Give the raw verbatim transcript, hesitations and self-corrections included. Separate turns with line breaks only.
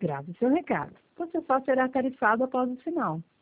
Grave seu recado. Você só será tarifado após o sinal.